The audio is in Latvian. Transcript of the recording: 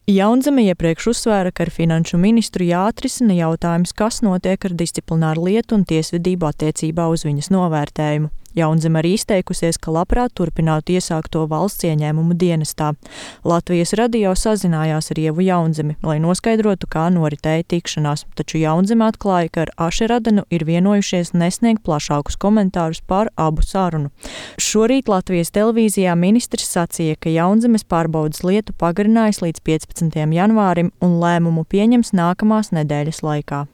Jaunzeme iepriekš uzsvēra, ka ar finanšu ministru jāatrisina jautājums, kas notiek ar disciplināru lietu un tiesvedību attiecībā uz viņas novērtējumu. Jaunzeme arī izteikusies, ka labprāt turpinātu iesākto valsts ieņēmumu dienestā. Latvijas radio sazinājās ar Ievu Jaunzemi, lai noskaidrotu, kā noritēja tikšanās, taču Jaunzeme atklāja, ka ar Ašeradenu ir vienojušies nesniegt plašākus komentārus par abu sarunu. Šorīt Latvijas televīzijā ministrs sacīja, ka Jaunzemes pārbaudes lietu pagarinājis līdz 15. janvārim un lēmumu pieņems nākamās nedēļas laikā.